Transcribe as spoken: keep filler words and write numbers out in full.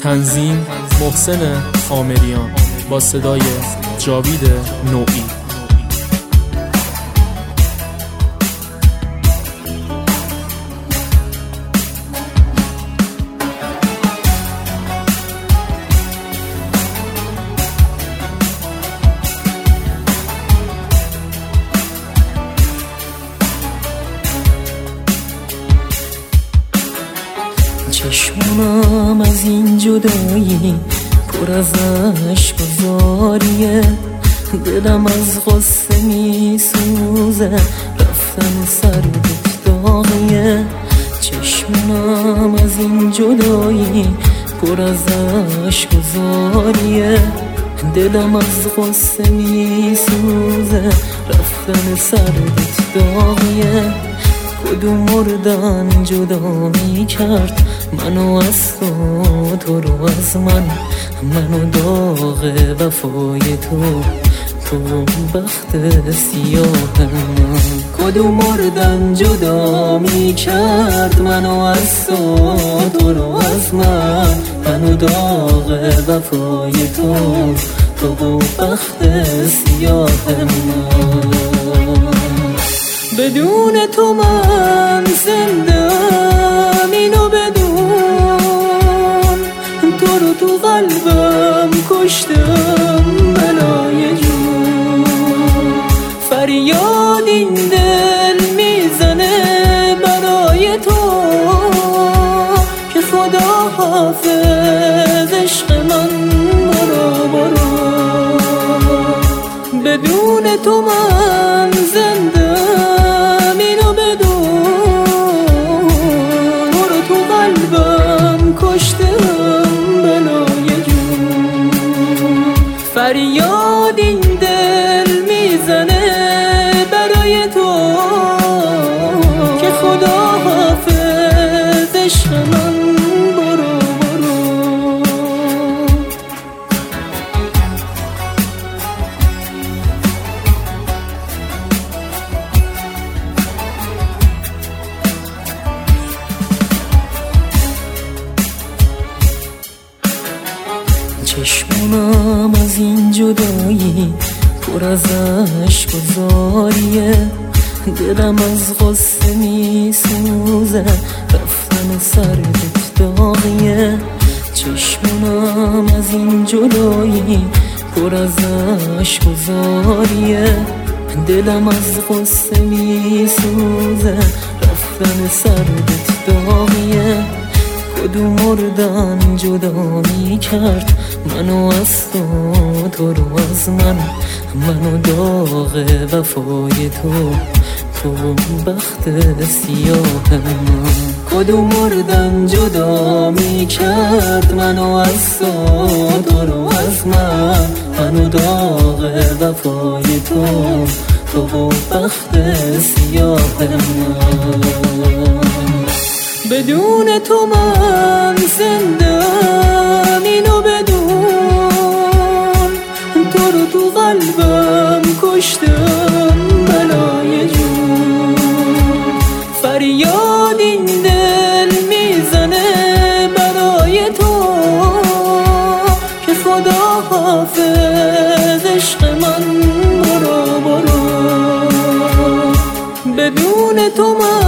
تنظیم محسن خامریان با صدای جاوید نوئی. چشمم از این جدایی پر از عشق و زاریه، دلم از غصه می سوزه، رفتن سر داغیه. چشمم از این جدایی پر از عشق و زاریه، دلم از غصه می سوزه، رفتن سر داغیه. کدوم مردن جدا می کرد منو از تو، تو رو از من، منو داغ وفای تو، تو بخت سیاه من. کدوم مردن جدا می کرد منو از تو، تو رو از من، منو داغ وفای تو، تو بخت سیاه من. بدون تو من زندم، اینو بدون، تو رو تو قلبم کشتم بلای جون. فریاد این دل میزنه برای تو که خدا حافظ عشق من، برو برو. بدون تو من زندم، اینو بدون، برو تو قلبم کشتم بلای جون. فریاد این دل میزنه برای تو که خدا حافظ عشق من، برو برو. چشمم از این جدایی پر از عشق و زاریه، دلم از غصه می سوزه، رفتن سر داغیه. چشمم از این جدایی پر از عشق و زاریه، دلم از غصه می سوزه، رفتن سر داغیه. کدوم مردن جدا می کرد منو از تو، تو رو از من، منو داغ وفای تو، تو بخت سیاه من. کدوم مردن جدا می کرد منو از تو، تو رو از من، منو داغ وفای تو، تو بخت سیاه من. بدون تو من زندم، اینو بدون، تو رو تو قلبم کشتم بلای جون. فریاد این دل میزنه برای تو که خدا حافظ عشق من، برو برو. بدون تو من